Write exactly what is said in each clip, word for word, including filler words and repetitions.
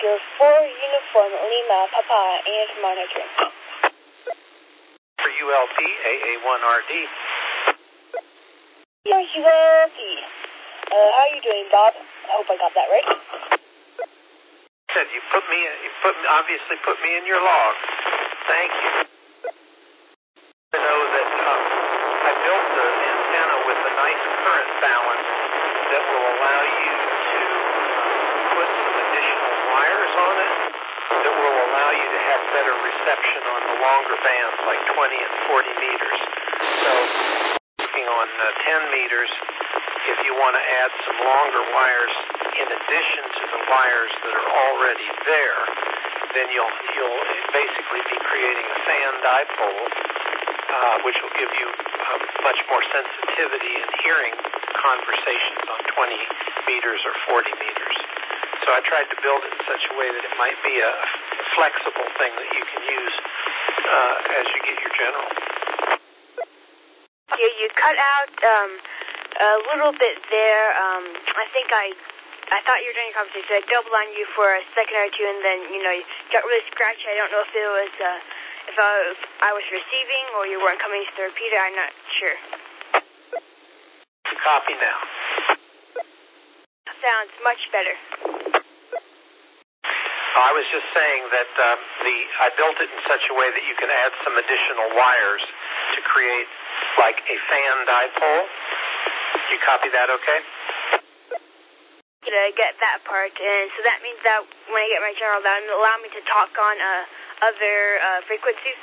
Oscar four Uniform Lima Papa and monitoring. For U L P, A A one R D. U L P. Uh, how are you doing, Bob? I hope I got that right. Said you put me, you put obviously put me in your log. Thank you. I know that um, I built the antenna with a nice current balance that will allow you to put some additional wires on it that will allow you to have better reception on the longer bands, like twenty and forty meters. So, working on uh, ten meters, if you want to add some longer wires in addition to the wires that are already there, then you'll you'll basically be creating a fan dipole, uh, which will give you uh, much more sensitivity in hearing conversations on twenty meters or forty meters. So I tried to build it in such a way that it might be a flexible thing that you can use uh, as you get your general. Yeah, you cut out um, a little bit there. Um, I think I I thought you were doing a conversation. I doubled on you for a second or two, and then, you know, you got really scratchy. I don't know if it was, uh, if I, if I was receiving or you weren't coming to the repeater. I'm not sure. Copy now. Sounds much better. I was just saying that um, the I built it in such a way that you can add some additional wires to create like a fan dipole. You copy that okay? To get that part, and so that means that when I get my general, that will allow me to talk on uh, other uh, frequencies.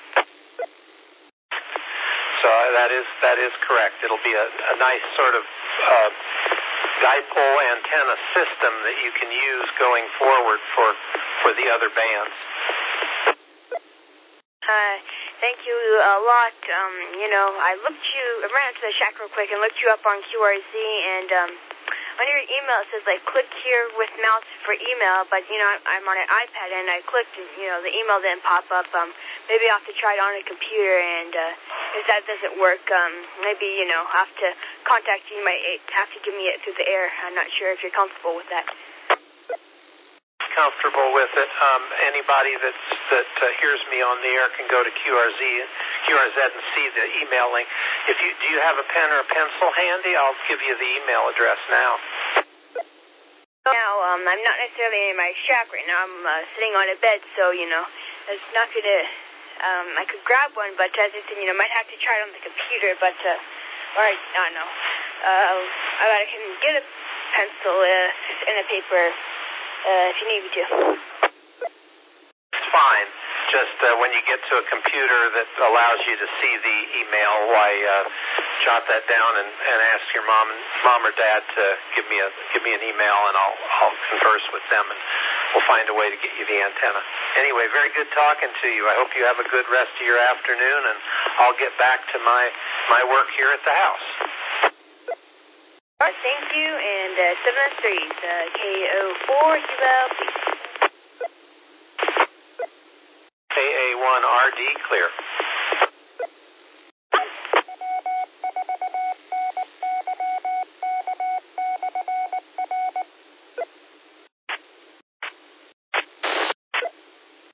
So that is that is correct. It'll be a, a nice sort of uh, dipole antenna system that you can use going forward for for the other bands. Uh, thank you a lot. Um, you know, I looked you, I ran into the shack real quick and looked you up on Q R Z, and um, on your email it says like click here with mouse for email, but you know I'm on an iPad and I clicked and you know the email didn't pop up. Um, maybe I'll have to try it on a computer, and uh, if that doesn't work, um, maybe you know I'll have to contact you. You might have to give me it through the air. I'm not sure if you're comfortable with that. Comfortable with it. Um, anybody that's, that uh, hears me on the air can go to Q R Z, Q R Z and see the email link. If you do you have a pen or a pencil handy? I'll give you the email address now. Now, um, I'm not necessarily in my shack right now. I'm uh, sitting on a bed, so you know, it's not gonna. Um, I could grab one, but as I said, you know, might have to try it on the computer. But uh, or I, I don't know. Uh, I can get a pencil uh, and a paper. Uh, if you need me to. It's fine. Just uh, when you get to a computer that allows you to see the email, why uh, jot that down and, and ask your mom and mom or dad to give me a give me an email, and I'll I'll converse with them, and we'll find a way to get you the antenna. Anyway, very good talking to you. I hope you have a good rest of your afternoon, and I'll get back to my my work here at the house. All right, thank you, and uh, seven three, uh, K O four U L P. K A one R D, clear.